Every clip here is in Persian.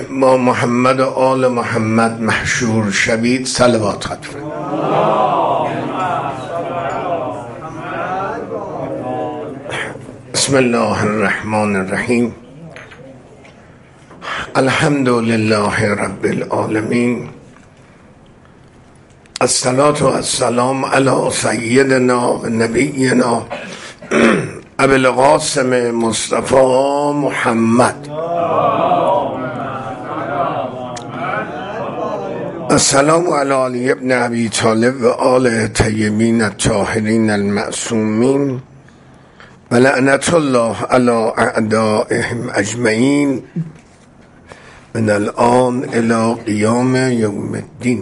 با محمد و آل محمد محشور شوید صلوات خواهد فرمود. بسم الله الرحمن الرحیم. الحمد لله رب العالمین. الصلاة والسلام علی سیدنا و نبینا ابی القاسم مصطفی محمد. السلام علی علی ابن ابی طالب و آل طیبین الطاهرین المعصومین و لعنت الله علی اعدائهم اجمعین من الان الی قیام یوم الدین.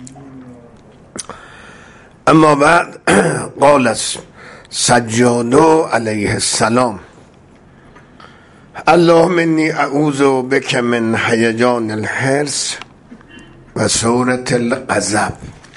اما بعد، قال سجاد علیه السلام: اللهم انی اعوذ بک من هیجان الحرص و سورة الغضب.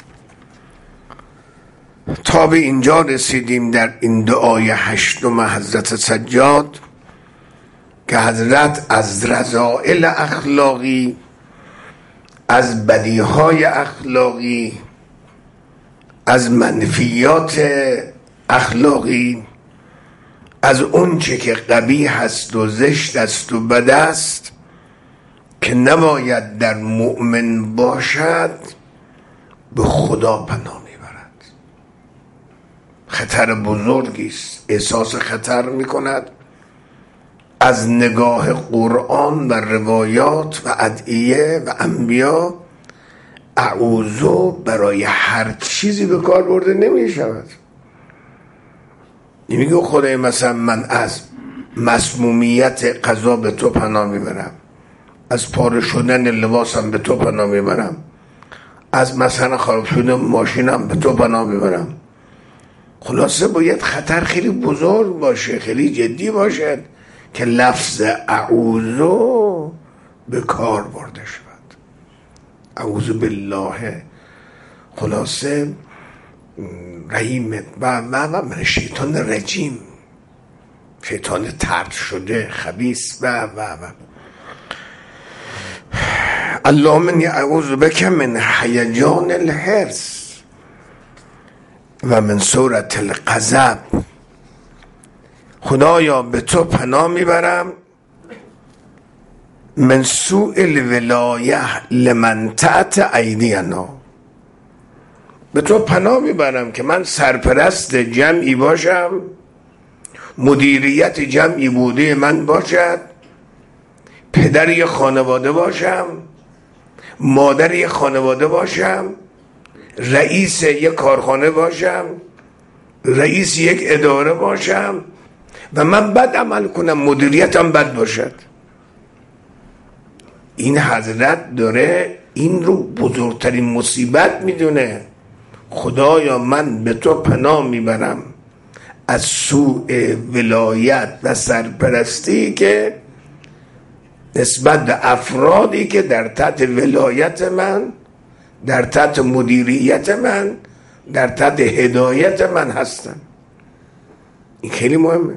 تا به اینجا رسیدیم در این دعای هشتم حضرت سجاد که حضرت از رذائل اخلاقی، از بدیهای اخلاقی، از منفیات اخلاقی، از اون چه که قبیح است و زشت است و بد است که نباید در مؤمن باشد، به خدا پناه میبرد. خطر بزرگی است. احساس خطر میکند از نگاه قرآن و روایات و ادعیه و انبیا. اعوذ برای هر چیزی به کار برده نمی شود. نمیگه خدای مثلا من از مسمومیت غذا به تو پناه میبرم، از پاره شدن لباسم به تو پناه میبرم، از مثلا خراب شدن ماشینم به تو پناه میبرم. خلاصه باید خطر خیلی بزرگ باشه، خیلی جدی باشد که لفظ اعوذ به کار برده شود. اعوذ بالله. خلاصه رحیم و من شیطان رجیم، شیطان طرد شده، خبیث و اللهم انی اعوذ بک من هیجان الحرص و من سورة الغضب. خدایا به تو پناه میبرم من سوء الولایه لمن تحت ایدینا. به تو پناه میبرم که من سرپرست جمعی باشم، مدیریت جمعی بوده من باشد، پدری خانواده باشم، مادری خانواده باشم، رئیس یک کارخانه باشم، رئیس یک اداره باشم و من بد عمل کنم، مدیریتم بد باشد. این حضرت داره این رو بزرگترین مصیبت میدونه. خدایا من به تو پناه میبرم از سوء ولایت و سرپرستی که نسبت به افرادی که در تحت ولایت من، در تحت مدیریت من، در تحت هدایت من هستن. این خیلی مهمه.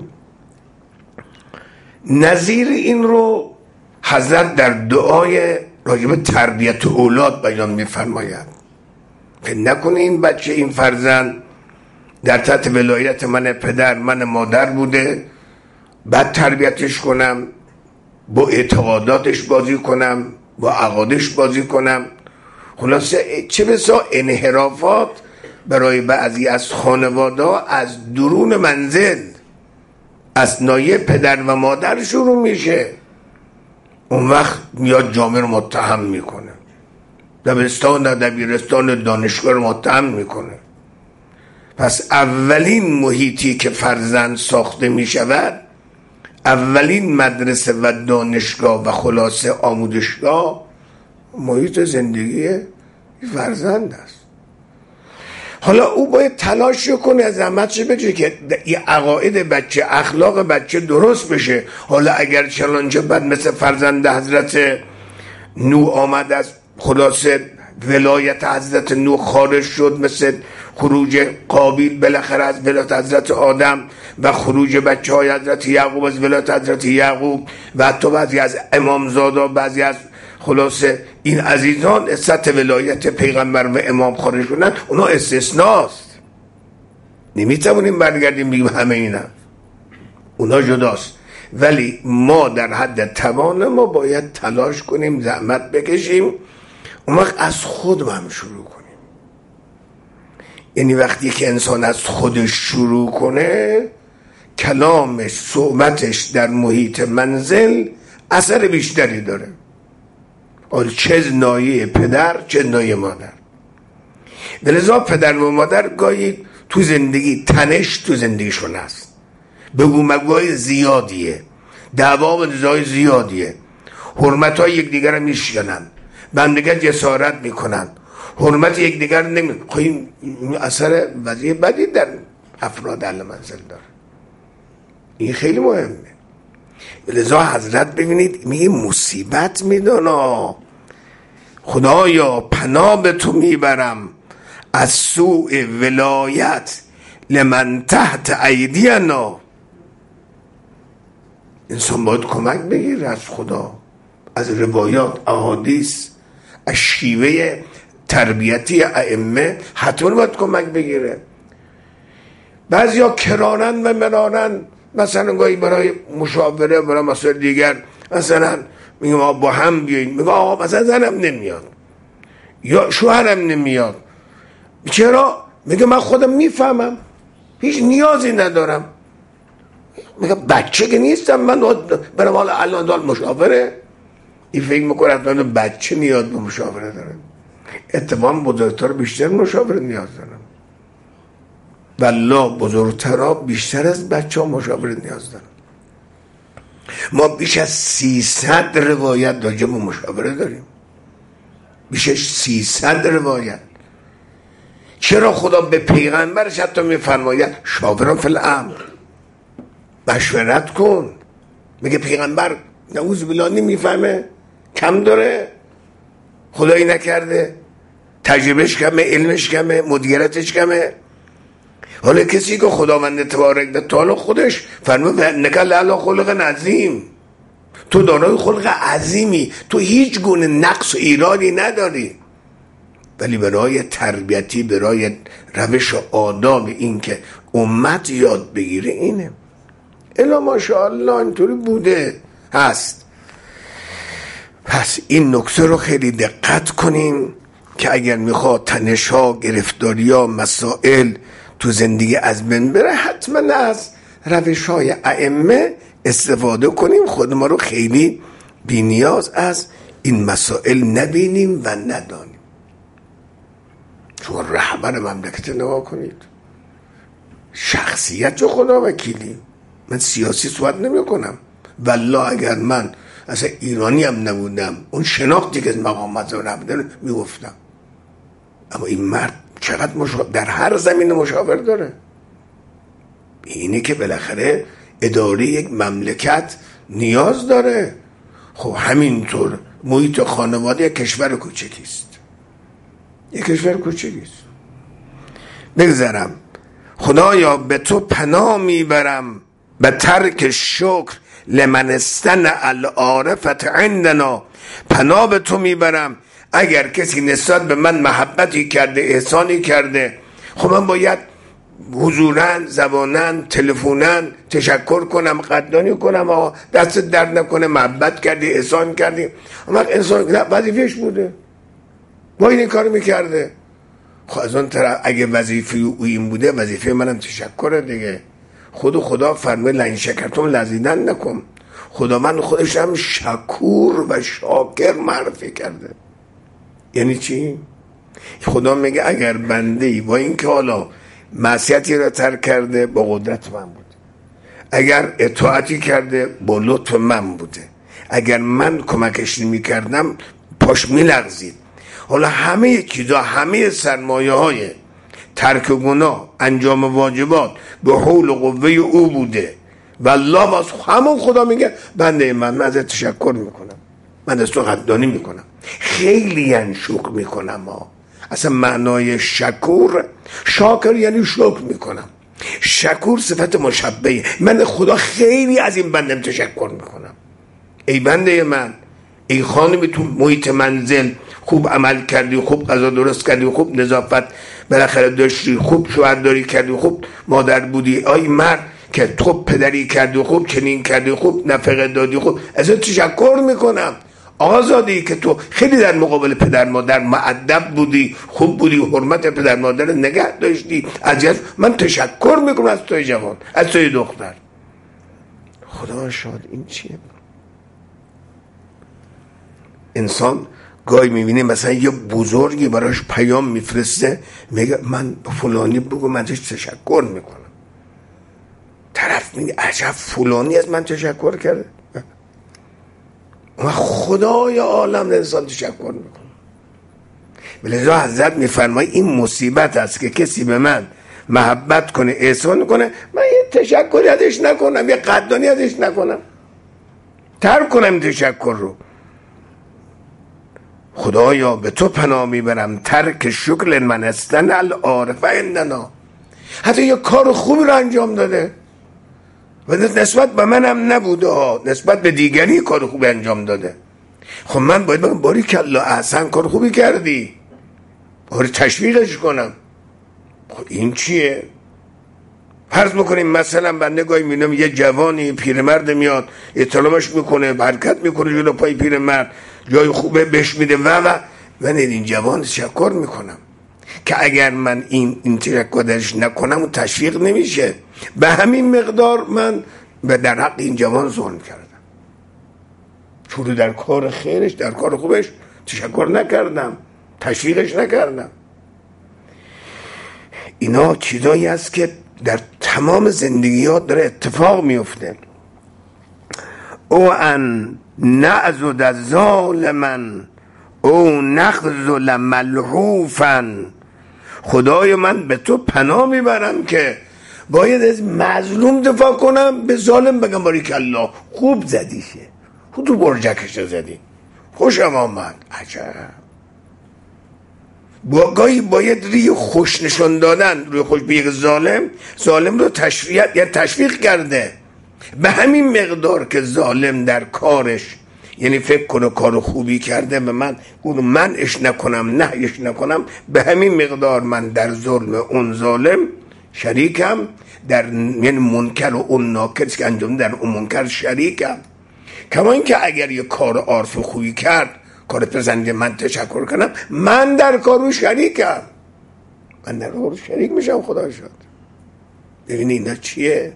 نظیر این رو حضرت در دعای راجب تربیت اولاد بیان میفرماید که نکنه این بچه، این فرزند در تحت ولایت من پدر، من مادر بوده، بعد تربیتش کنم، با اعتقاداتش بازی کنم، با عقادش بازی کنم. خلاصه چه بسا انحرافات برای بعضی از خانواده از درون منزل، از نایه پدر و مادر شروع میشه. اون وقت میاد جامعه رو متهم میکنه، دبستان، دبیرستان، دانشگاه رو متهم میکنه. پس اولین محیطی که فرزند ساخته میشود، اولین مدرسه و دانشگاه و خلاصه آموزشگاه، محیط زندگی فرزند است. حالا او باید تلاش کنه، از زحمتش بکشه که این عقاید بچه، اخلاق بچه درست بشه. حالا اگر چنانچه بعد مثل فرزند حضرت نوح آمد، از خلاصه ولایت حضرت نوح خارج شد، مثل خروج قابیل بالاخره از ولایت حضرت آدم و خروج بچه های حضرت یعقوب از ولایت حضرت یعقوب و حتی بعضی از امامزادا، بعضی از خلاصه این عزیزان سطح ولایت پیغمبر و امام خارج شدن، اونا استثناست، نمیتونیم برگردیم بگیم همه اینا، اونا جداست. ولی ما در حد توان ما باید تلاش کنیم، زحمت بکشیم، اون وقت از خود هم شروع کنیم. یعنی وقتی که انسان از خودش شروع کنه، کلامش، صحبتش در محیط منزل اثر بیشتری داره، چه نایه پدر چه نایه مادر. ولذا پدر و مادر گاهی تو زندگی تنش تو زندگیشون هست، بگو مگوهای زیادیه، دعوا و نزاع زیادیه، حرمت های یک دیگر رو میشکنن، بندگان جسارت میکنن، حرمت یک دیگر نمی این اثر وضعی بدی در افراد اهل منزل داره. این خیلی مهمه. لذا حضرت ببینید میگه مصیبت میدانا، خدایا پناه به تو میبرم از سوء ولایت لمن تحت ایدینا. انسان باید کمک بگیره از خدا، از روایات، احادیث، از شیوه تربیتی ائمه حتما باید کمک بگیره. بعضیا کرارن و مرارن، مثلا گاهی برای مشاوره برای مسائل دیگر مثلا میگم با هم بیاییم، میگم آقا مثلا زنم نمیاد یا شوهرم نمیاد، چرا؟ میگه من خودم میفهمم، هیچ نیازی ندارم. میگه بچه که نیستم من برای حال الان دال مشاوره. این فکر میکنه حتما بچه نیاز به مشاوره داره، اتفاقا بزرگتر بیشتر مشاوره نیاز دارن، والله بزرگترها بیشتر از بچه ها مشاوره نیاز دارن. ما بیش از 300 روایت راجع به مشاوره داریم، بیش از 300 روایت. چرا خدا به پیغمبرش حتی میفرماید شاوران فی الامر، مشورت کن. میگه پیغمبر نعوذ بالله نمیفهمه، کم داره، خدایی نکرده، تجربهش کمه، علمش کمه، مدیریتش کمه. حالا کسی که خداوند تبارک تعالی خودش فرمود نکل علی خلق عظیم، تو دارای خلق عظیمی، تو هیچ گونه نقص و ایرادی نداری، ولی برای تربیتی، برای روش و آداب این که امت یاد بگیره اینه. الا ماشاءالله اینطوری بوده هست. پس این نکته رو خیلی دقت کنیم که اگر میخواد تنش‌ها، گرفتاری‌ها، مسائل تو زندگی از بین بره، حتما از روش‌های ائمه استفاده کنیم، خود ما رو خیلی بی‌نیاز از این مسائل نبینیم و ندانیم. شما رهبر مملکت نگاه کنید، شخصیت جو خدا وکیلی. من سیاسی صحبت نمی کنم، والله اگر من اصلا ایرانی هم نبودم اون شناختی که از مقامات رو نبودن می گفتم. اما این مرد چقدر در هر زمین مشاور داره. اینه که بالاخره اداره یک مملکت نیاز داره. خب همینطور محیط خانواده یک کشور کوچکیست، یک کشور کوچکیست. بگذارم خدایا به تو پناه میبرم به ترک شکر لمن استنع العارفت عندنا. پناه به تو میبرم اگر کسی نسبت به من محبتی کرده، احسانی کرده، خب من باید حضوراً، زباناً، تلفوناً تشکر کنم، قدردانی کنم، آقا دست درد نکنه، محبت کردی، احسان کردی. اما انسان وظیفه‌اش بوده، با این کار میکرده. خب از اون طرف اگه وظیفه او این بوده، وظیفه منم تشکره دیگه. خدا فرمود لئن شکرتم لازیدنکم. خدا من خودش هم شکور و شاکر معرفی کرده. یعنی چی؟ خدا میگه اگر بنده‌ای با این که حالا معصیتی را ترک کرده، با قدرت من بوده، اگر اطاعتی کرده با لطف من بوده، اگر من کمکش نمی کردم پاش می لغزید. حالا همه چیزا، همه سرمایه های ترک گناه، انجام واجبات به حول و قوه او بوده. والله باز همون خدا میگه بنده من ازت تشکر میکنم، من از تو قدردانی میکنم، خیلی شکر میکنم. اصلا معنای شکور، شاکر یعنی شکر میکنم، شکور صفت مشبهه. من خدا خیلی از این بندم تشکر میکنم. ای بنده من، ای خانمی تو محیط منزل خوب عمل کردی، خوب غذا درست کردی، خوب نظافت بالاخره داشتی، خوب شوهرداری کردی، خوب مادر بودی، آی مرد که خوب پدری کردی، خوب چنین کردی، خوب نفقه دادی، خوب ازت تشکر میکنم. آزادی که تو خیلی در مقابل پدر مادر مؤدب بودی، خوب بودی، حرمت پدر مادر نگه داشتی، من تشکر میکنم از توی جوان، از توی دختر. خدا شاد. این چیه؟ انسان گاهی میبینه مثلا یه بزرگی براش پیام میفرسته، میگه من فلانی بگو، من ازش تشکر میکنم. طرف میگه عجب فلانی از من تشکر کرده. و خدای عالم انسان تشکر میکنه. لذا حضرت میفرمایی این مصیبت است که کسی به من محبت کنه، احسان کنه، من یه تشکری ازش نکنم، یه قدردانی ازش نکنم، ترک کنم این تشکر رو. خدایا به تو پناه میبرم، ترک شکر من استن العارف عندنا. حتی یه کار خوبی رو انجام داده و نسبت به منم نبوده، نسبت به دیگری کار خوبی انجام داده. خب من باید بگم باریکلا احسن، کار خوبی کردی، باید تشویقش کنم. خب این چیه؟ فرض میکنیم مثلا بنده گاهی میبینم یه جوانی پیرمرد میاد احترامش میکنه، حرکت میکنه جلو پای پیرمرد، جای خوبه بهش میده و من این جوان تشکر میکنم که اگر من این تشکر درش نکنم و تشویق نمیشه. به همین مقدار من در حق این جوان ظلم کردم، چون در کار خیرش، در کار خوبش تشکر نکردم، تشویقش نکردم. اینا چیزایی است که در تمام زندگیات داره اتفاق میفته. او ان نعذد ظالما او نخذل ملحوفا. خدای من به تو پناه میبرم که باید از مظلوم دفاع کنم، به ظالم بگم باریکالله خوب زدیشه، خود تو برجکش زدی، خوشم آمد. عجب. گاهی باید روی خوش نشان دادن، روی خوش به یک ظالم رو تشویق کرده. به همین مقدار که ظالم در کارش، یعنی فکر کنه کار خوبی کرده، به من منعش نکنم، نهیش نکنم، به همین مقدار من در ظلم اون ظالم شریکم، در یعنی منکر و اون ناکر که انجام در اون منکر شریکم. کما این که اگر یه کار عارف خوبی کرد، کار پسندی، من تشکر کنم، من در کارو شریکم، من در کارو شریک میشم. خدا شد. ببینی اینا چیه؟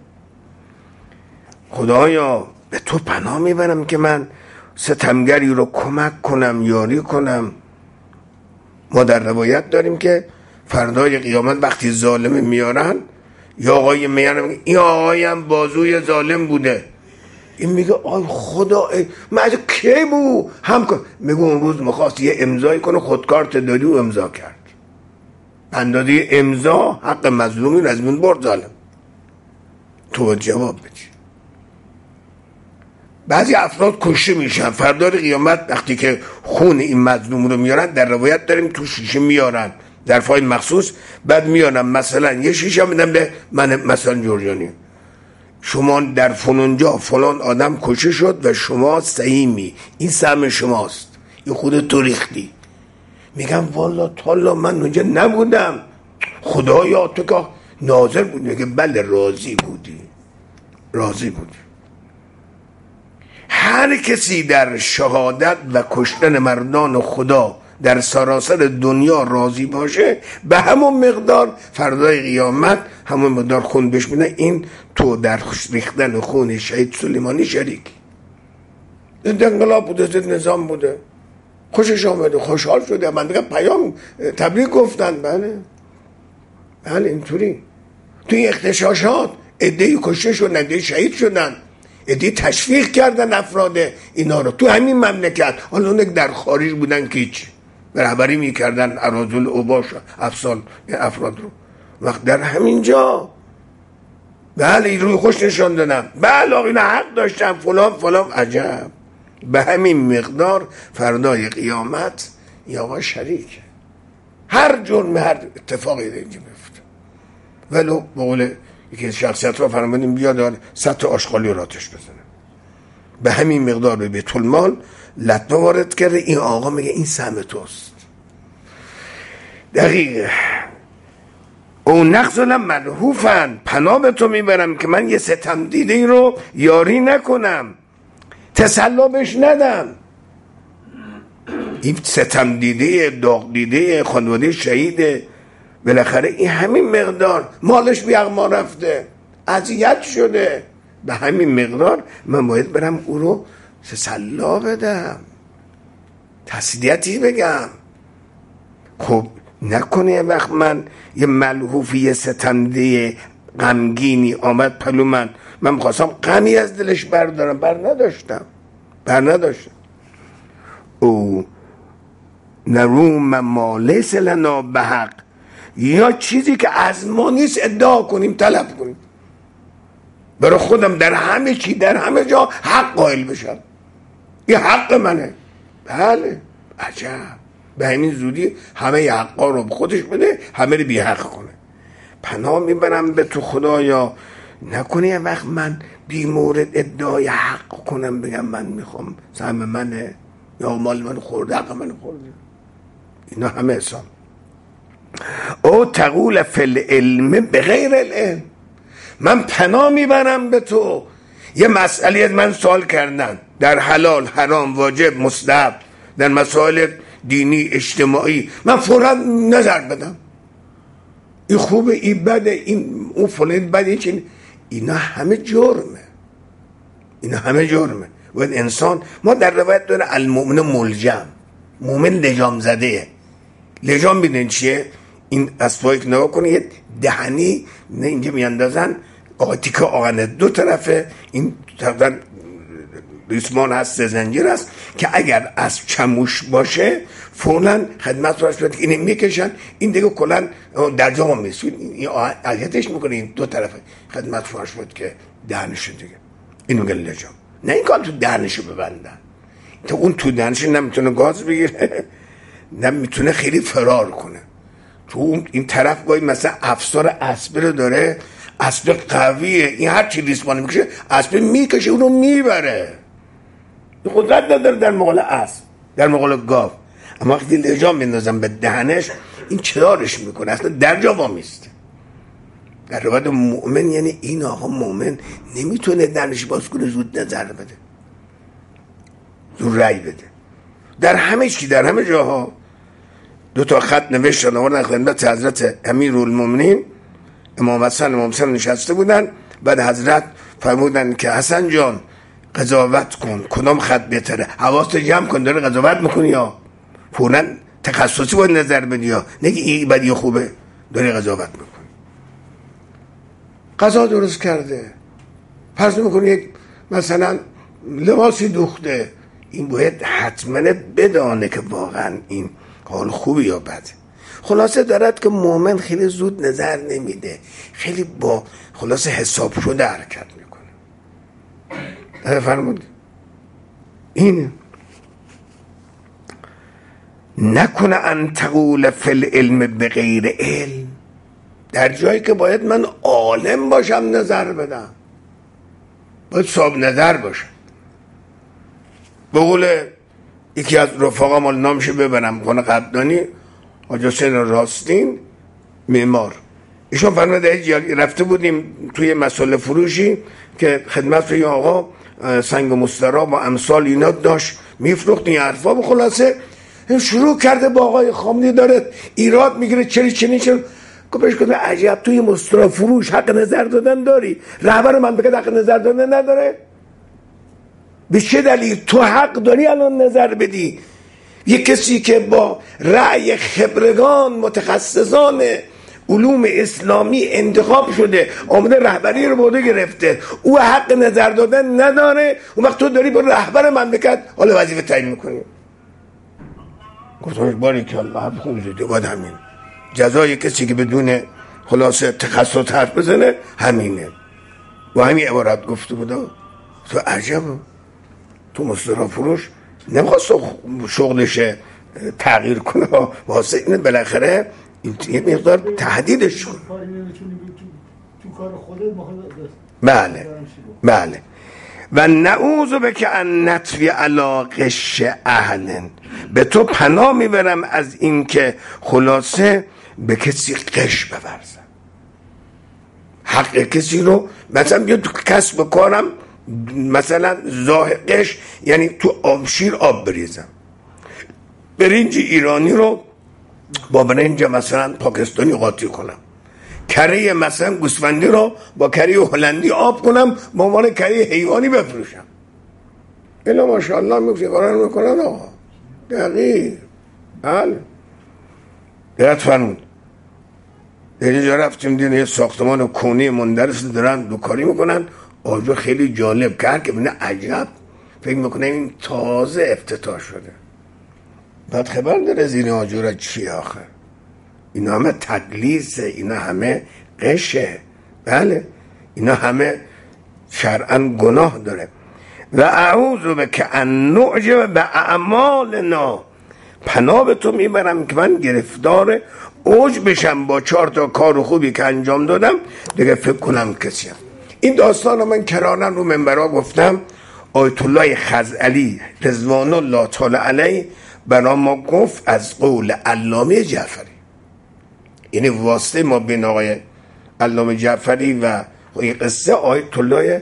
خدایا به تو پناه میبرم که من ستمگری رو کمک کنم، یاری کنم. ما در روایت داریم که فردای قیامت وقتی ظالم میارن، یا آقای میارن، این آقایم بازوی ظالم بوده، این میگه آی خدا، من از کی بو هم کن، میگه اون روز میخواست یه امضایی کنه، خودکارت دادی و امضا کرد، اندازه امضا حق مظلومی رو از من برد ظالم. تو جواب بدی. بعضی افراد کشته میشن فردای قیامت، وقتی که خون این مظلوم رو میارن، در روایت داریم تو شیشه میارن، در فایل مخصوص، بعد میارن مثلا یه شیشه میدن به من، مثلا جورجانی، شما در فلانجا فلان آدم کشته شد و شما سهیمی، این سهم شماست، این خود تو ریختی. میگم والا تالا من اونجا نبودم، خدایا تو که ناظر بود. میگه بله راضی بودی. هر کسی در شهادت و کشتن مردان خدا در سراسر دنیا راضی باشه، به همون مقدار فردای قیامت همون مقدار خون بهش میدن، این تو در ریختن خون شهید سلیمانی شریک. انقلاب بوده، ضد نظام بوده، خوشش آمده، خوشحال شده، من دیگه پیام تبریک گفتن. بله اینطوری. تو این اغتشاشات عده‌ای کشته شدن، عده‌ای شهید شدن، عده‌ای تشویق کردن افراد اینا رو تو همین مملکت. حالا اون در خارج بودن که هیچ رهبری میکردن اراذل اوباش افسال افراد رو، وقت در همین جا بله این روی خوش نشان دادن، بله اینا حق داشتن، فلان. عجب. به همین مقدار فردای قیامت یا آقا شریک، هر جرم، هر اتفاقی اینجا میفته. ولو به قول یکی شخصیت رو فرمودیم بیاد 100 تا آشغالی رو آتش بزنه، به همین مقدار به بیت المال لطمه وارد کرده. این آقا میگه این سهم توست. دقیقه. او نخزلم ملحوفن، پناه به تو میبرم که من یه ستم دیده رو یاری نکنم، تسلا بهش ندم. این ستم دیده، داغ دیده، خانواده شهیده، بالاخره این همین مقدار مالش بیغما رفته، اذیت شده، به همین مقدار من باید برم او رو تسلا بدم، تسلیتی بگم. خب نکنه یه وقت من یه ملحوفی، یه ستمده غمگینی آمد پلو من خواستم غمی از دلش بردارم، بر نداشتم. او نروم ما لیس لنا بحق، یا چیزی که از ما نیست ادعا کنیم، طلب کنیم، برای خودم در همه چی در همه جا حق قائل بشم، این حق منه. بله عجب، به همین زودی همه حقا رو به خودش بده، همه رو بی حق کنه. پناه میبرم به تو خدایا، نکنه یه وقت من بی مورد ادعای حق کنم، بگم من میخوام سهم منه یا مال من خورده، حق من خورده. اینا همه حساب. او تقول فی العلم بغیر العلم، من پناه میبرم به تو، یه مسئله از من سوال کردن در حلال، حرام، واجب، مستحب، در مسائل دینی، اجتماعی، من فورا نظر بدم، این خوبه، این بده، این اون فلان بده، چین. اینا همه جرمه. و انسان، ما در روایت داره المؤمن ملجم، مؤمن لجام زده. لجام بیدن چیه؟ این اسبایی که نگاه کنه یه دهنی نه اینجا میاندازن، تیکه آهنه دو طرفه، این طرفا ریسمان هست، زنجیر هست که اگر از چموش باشه فوراً خدمت فرش باید که اینه میکشن، این دیگه کلن در جا میسوید، این اذیتش میکنه، این دو طرفه خدمت فرش باید که دهنشو دیگه، اینو میگن لجام. نه این کار تو دهنشو ببندن، تو اون تو دهنشو نمیتونه گاز بگیره، نمیتونه خیلی فرار کنه. تو این طرف گاهی مثلا افسار اسب رو داره، اسب قویه، این هر چی ریسمان میکشه اسب میکشه اونو میبره، این قدرت نداره در مقابل اسب، در مقابل گاو. اما وقتی لجام میندازن به دهنش، این چرارش میکنه، اصلا در جا وامیسته. در روایت مؤمن یعنی این آقا مؤمن نمیتونه دهنش باز کنه، زود نظر بده، زود رأی بده. در همه چی، در همه جاها دو تا خط نوشتن آوردن خدمت حضرت امیرالمومنین امام حسن، امام حسین نشسته بودن. بعد حضرت فرمودن که حسن جان قضاوت کن، کدام خط بهتره، حواست جمع کن، داره قضاوت میکنی یا فوراً تخصصی باید نظر بدی، یا نگی این بدی خوبه، داره قضاوت میکنی. قضا درست کرده، فرض میکنی یک مثلا لباسی دوخته، این باید حتما بدانه که واقعا این حال خوبی یا بده. خلاصه دارد که مؤمن خیلی زود نظر نمیده، خیلی با خلاصه حساب شده حرکت میکنه. فرمود این نکنه ان تقول فی العلم بغیر علم، در جایی که باید من عالم باشم نظر بدم، باید صاحب نظر باشم. به قول یکی از رفاقا مال نامشه ببرم خانه قدردانی، حاج حسین راستین معمار، ایشون فرموده رفته بودیم توی مسئله فروشی که خدمت روی آقا سنگ مسترا با امثال اینا داشت میفروخت این حرفا. خلاصه شروع کرده با آقای خامنه‌ای داره ایراد میگیره، چرا گفتش که عجب توی مسترا فروش حق نظر دادن داری، رهبر مملکت حق نظر دادن نداره؟ به چه دلیل تو حق داری الان نظر بدی؟ یک کسی که با رأی خبرگان متخصصان علوم اسلامی انتخاب شده، آمده رهبری رو بوده گرفته، او حق نظر دادن نداره، اون وقت تو داری با رهبر مملکت حالا وظیفه تعیین میکنی. گفتم باری که الله حرف خوبی زده، باید همین جزای کسی که بدون خلاصه تخصص حرف بزنه همینه. و همین عبارت گفته بوده. تو عجب، تو مصدر فروش نمیخواست شغلش تغییر کنه، واسه اینه بالاخره یه مقدار تهدیدش کنه. تو کار خودت بله و نعوذ بک ان نطوی علی غش اهل، به تو پناه میبرم از این که خلاصه به کسی غش بورزم، حق کسی رو مثلا بیا تو کسب کارم مثلا زاهقش، یعنی تو آبشیر آب بریزم، برنج ایرانی رو با برنج مثلا پاکستانی قاطی کنم، کره مثلا گوسفندی رو با کره هلندی آب کنم، با عنوان کره حیوانی بفروشم. اینا ماشاءالله میکنن آقا. دقیق. بله. دقیق فرمود. یه جا رفتیم دیدن یه ساختمان کونی مندرس دارن دوکاری میکنن، آجا خیلی جالب کرد که بینه عجب، فکر میکنه این تازه افتتاح شده. بعد خبر داره زیر آجورا چی آخر؟ اینا همه تدلیسه، اینا همه قشه. بله اینا همه شرعاً گناه داره. و اعوذ بک ان نعجب باعمالنا، پناه به تو میبرم که من گرفتار اوج بشم با 4 تا کار خوبی که انجام دادم دیگه فکر کنم کسی هم. این داستان رو من کرانا رو منبرا گفتم. آیت الله خزعلی رضوان الله تعالی علیه برای ما گفت از قول علامه جعفری، یعنی واسطه ما بین آقای علامه جعفری و این قصه آیت الله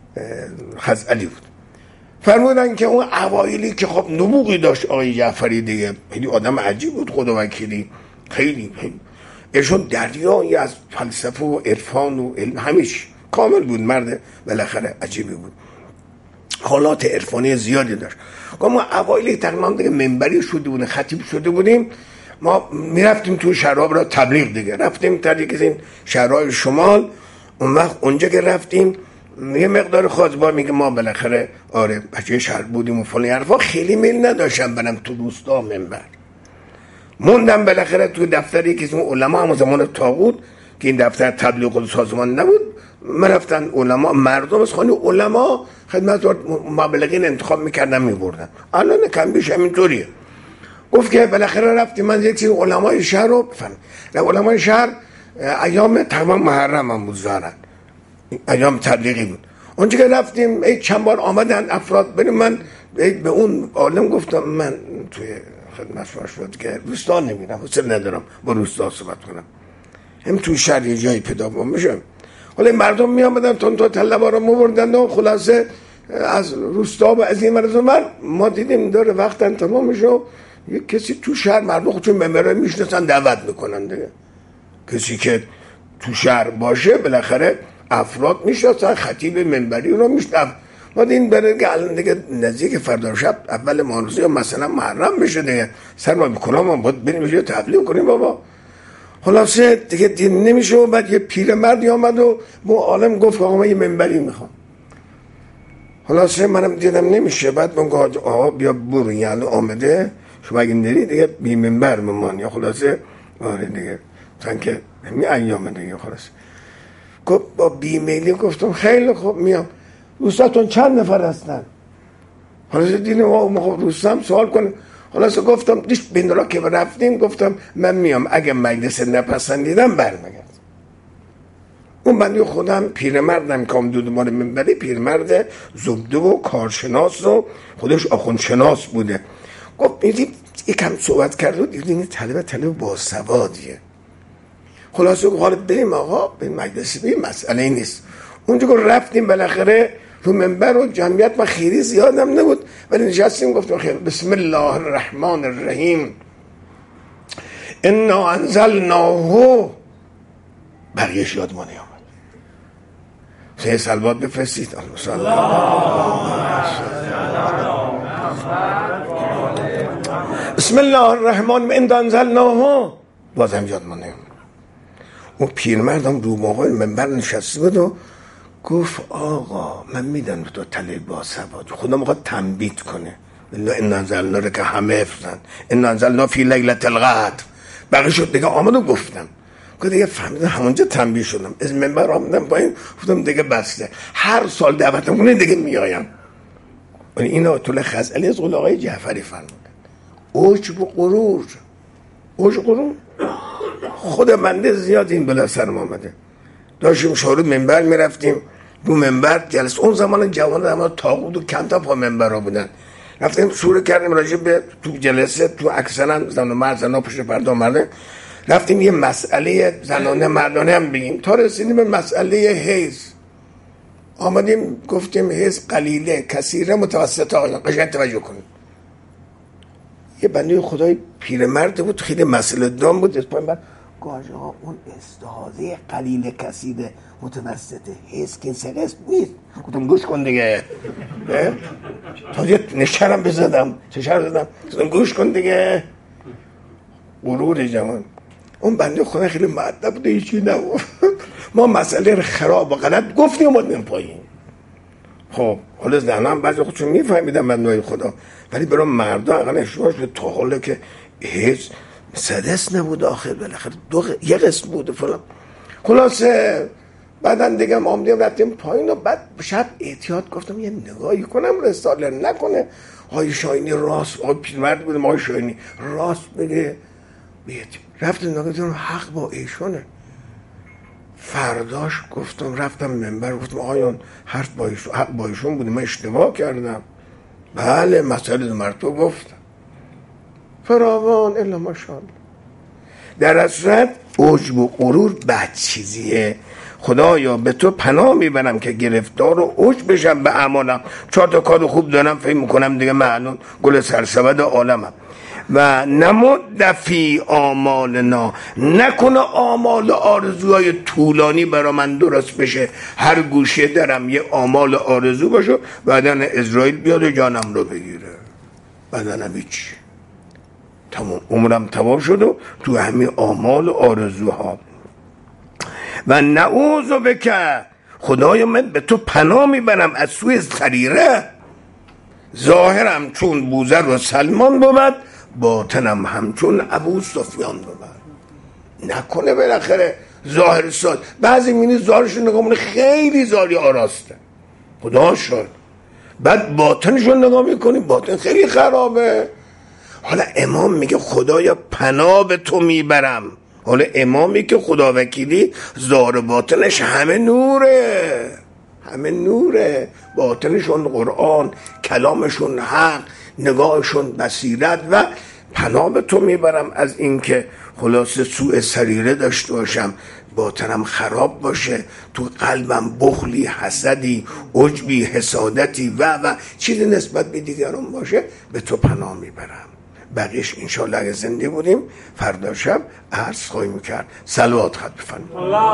خزعلی بود. فرمودن که اون اوایلی که خب نبوغی داشت آقای جعفری دیگه، خیلی آدم عجیب بود، خدا وکیلی خیلی ایشون دریایی از فلسفه و عرفان و علم همیش کامل بود، مرد بالاخره عجیبی بود، حالات عرفانی زیادی داشت. ما اوایلی تقریبا دیگه منبری شده بودیم، خطیب شده بودیم، ما میرفتیم تو شراب را تبلیغ دیگه، رفتیم تا دیگه این شهرهای شمال. اون وقت اونجا که رفتیم یه مقدار خاص میگه ما بالاخره آره بچه شهر بودیم و فلان حرفا، خیلی میل نداشتم برم تو روستا منبر، موندم بالاخره تو دفتری که اسم علما هم زمان طاغوت که این دفتر تبلیغ و سازمان نبود، من رفتن علما مردم از خانه علما خدمت مبلغین انتخاب میکردن میبردن. الان کم بیش همینطوریه. گفت که بالاخره رفتیم من یک سری علمای شهر رو بفهم. علمای شهر ایام تمام محرم هم بود، زارن ایام تبلیغی بود. اونجا که رفتیم چند بار آمدن افراد بریم، من به اون عالم گفتم من توی خدمت شد که روستا نمیرم، حوصله ندارم با روستا صحبت کنم، هم توی شهر یه جایی پیدا بشم. حالا مردم می آمدن تا طلبا رو موردن و خلاصه از روستا و از این مرزون ما دیدیم داره وقتا تمام میشه، یک کسی تو شهر مردم خودشون ممبرای میشناسن دعوت میکنن دیگه، کسی که تو شهر باشه بالاخره افراد میشناسن، خطیب منبری رو میشناسن. ما این برای که الان دیگه نزدیک فردا شب اول ماه یا مثلا محرم بشه دیگه، سر ما بکنم ما باید بریم یه تبلیغ کنیم بابا. خلاصه دیگه دین نمیشه. و بعد یه پیرمردی آمد و به عالم گفت آقا من یه منبری میخوام. خلاصه منم دیدم نمیشه، بعد من گفت آقا بیا برو، یعنی آمده شما اگه نری دیگه بی منبر ممان. یا خلاصه آره دیگه چون که همین ایام دیگه خلاص گفت با بیمیلی گفتم خیلی خوب میام. دوستاتون چند نفر هستن؟ خلاصه دیدم آقا دوستم سوال کنم. خلاصه گفتم دیش بندرا که رفتیم گفتم من میام، اگه مجلس نپسندیدم برمیگردم. اون بندی خودم پیرمردم که آمدود مال منبری، پیرمرد زبده و کارشناس و خودش آخوندشناس بوده. گفت میدید یکم صحبت کرد و دیدیم طلب باسوادیه. خلاصه حالا بریم آقا به مجلس بریم، مسئله نیست. اونجا که رفتیم بالاخره رو منبر و جمعیت ما خیلی زیادم نبود ولی نشستیم گفتم خیر بسم الله الرحمن الرحیم انا انزلناه. بقیهش یاد ما نیامد. سه صلوات بفرستید. بسم الله الرحمن انا انزلناه. بازم یاد ما نیامد. اون پیرمردم رو موقع منبر نشسته بود و گفت آقا من میدم تو طلب باسواد، خدا میخواد تنبیت کنه. ان انزلنا رو که همه حفظن، ان انزلنا فی لیلة القدر. بقیه شد دیگه آمد و گفتم دیگه فهمیدم، همونجا تنبیه شدم، از منبر آمدم پایین گفتم دیگه بسته، هر سال دعوتم کنه دیگه میایم. این آیت الله خزعلی از قول آقای جعفری فرمودن عجب و غرور. عجب و غرور خود بنده زیاد این بلا سرم آمده. داشتیم شورود منبر میرفتیم رو منبر جلسه. اون زمان جوان اما طاغوت و کمتر پا منبر ها بودن. رفتیم شروع کردیم راجع به تو جلسه، تو اکثرا زن و مرد، زنا پشت پرده آمده، رفتیم یه مسئله زنانه مردانه هم بگیم تا رسیدیم به مسئله حیض. آمدیم گفتیم حیض قلیله، کثیره، متوسطه. آقایان قشنگ توجه کنید. یه بنده خدای پیرمرد بود، خیلی مسئله دام بود. اسپایم بعد گاج آقا اون استحاضه قلیل کثیره متوسطه حیض که این قسم نیست. گفتم گوش کن دیگه. تازه نشرم بزدم، چشرم بزدم، گوش کن دیگه. غرور جوان. اون بنده خدا خیلی مؤدب بود، هیچی نگفت. ما مسئله رو خراب و غلط گفتیم اومدیم پایین. خب حالا زنها هم بعضی خودشون میفهمیدن بنده‌های خدا، ولی برای مردا اقلا اشتباهش به تا حالا که حیض سدس نبود آخر، بالاخره یه قسم بود فلان. خلاصه بعدن دیگه آمدیم رفتیم پایین و بعد شب احتیاط گفتم یه نگاهی کنم رساله نکنه آقای شاینی راست، آقای پیرمرد بودم آقای شاینی راست بگه. رفتم نگاه دیدم حق با ایشونه. فرداش گفتم رفتم منبر گفتم آقایان حرف با ایشون بوده، من اشتباه کردم. بله مسئله مرتو گفتم فراوان الا ماشاءالله. در اصل عجب و غرور بد چیزیه. خدایا به تو پناه میبرم که گرفتار و عجب بشم به اعمالم. 4 تا کار خوب دارم فکر میکنم دیگه معلوم گل سرسبد عالمم. و نمد فی آمالنا، نکنه آمال آرزوهای طولانی برا من درست بشه. هر گوشه درم یه آمال آرزو باشه، بعدن اسرائیل بیاد و جانم رو بگیره. بعدن هیچ تمام عمرم تمام شد و تو همین آمال و آرزوها. و نعوذ بک، خدایا من به تو پناه میبرم از سوی سریره. ظاهرم چون بوذر و سلمان بود، باطنم همچون ابو سفیان بود. نکنه بالاخره ظاهر ساد بعضی مینی ظاهرشون نگاه مونه خیلی زاری آراسته خدا شد، بعد باطنشون نگاه میکنی باطن خیلی خرابه. حالا امام میگه خدایا پناه به تو میبرم. حالا امامی که خدا وکیلی ظاهر باطنش همه نوره، همه نوره، باطنشون قرآن، کلامشون حق، نگاهشون بصیرت. و پناه به تو میبرم از این که خلاصه سوء سریره داشته باشم، باطنم خراب باشه، تو قلبم بخلی، حسدی، عجبی، حسادتی و چیزی نسبت به دیگران باشه، به تو پناه میبرم. بقیش انشاءالله اگه زنده بودیم فردا شب عرض خواهیم کرد. صلوات خط بفرمایید.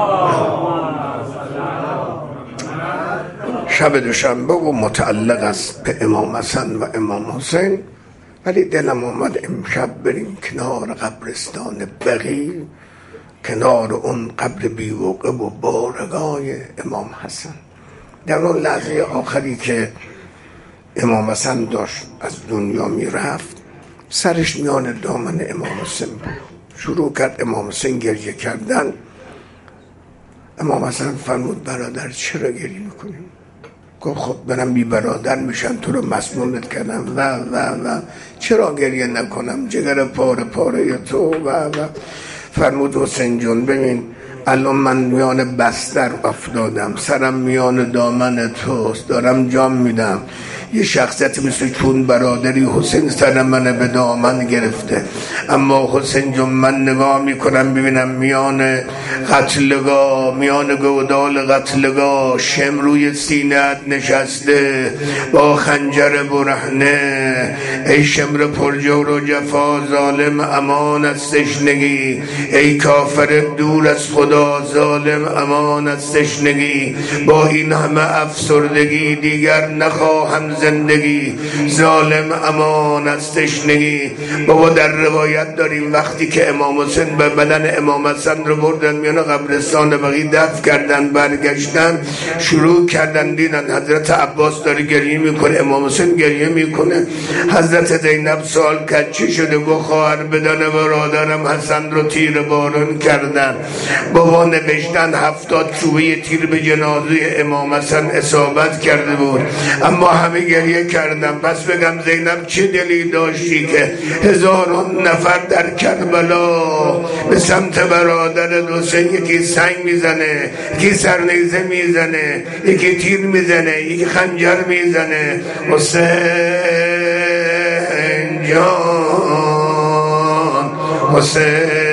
شب دوشنبه و متعلق است به امام حسن و امام حسین، ولی دلم آمد امشب بریم کنار قبرستان بقیع، کنار اون قبر بیوقع و بارگاه امام حسن. در اون لحظه آخری که امام حسن داشت از دنیا میرفت، سرش میان دامن امام حسین بود. شروع کرد امام حسین گریه کردن. امام حسن فرمود برادر چرا گریه میکنیم؟ گفت خب برم بی برادر میشن، تو رو مسمومت کردم و چرا گریه نکنم؟ جگر پاره پاره تو و فرمود حسین جون ببین الان من میان بستر افتادم، سرم میان دامن توست، دارم جام میدم. یه شخصیت مثل چون برادری حسین سر من به دامن گرفته، اما حسین جون من نگاه میکنم ببینم میان قتلگاه، میان گودال قتلگاه شم روی سینه‌ات نشسته با خنجر برهنه. ای شمر پرجور و جفا، ظالم امان از تشنگی. ای کافر دور از خدا، ظالم امان از تشنگی. با این همه افسردگی دیگر نخواهم زندگی، ظالم امان از تشنگی. بابا در روایت داریم وقتی که امام حسین به بدن امام حسن رو بردن میان قبرستان بقیع دفن کردن، برگشتن شروع کردن دیدن حضرت عباس داره گریه میکنه، امام حسین گریه میکنه. حضرت زینب سوال کرد چی شده؟ گفت خواهر بدن برادرم حسن رو تیر بارون کردن. بابا نوشتن 70 چوبه تیر به جنازه امام حسن اصابت کرده بود، اما همه گریه کردم. پس بگم زینب چه دلی داشتی که هزاران نفر در کربلا به سمت برادر حسین یکی سنگ میزنه، یکی سرنیزه میزنه، یکی تیر میزنه، یکی خنجر میزنه. حسین جان، حسین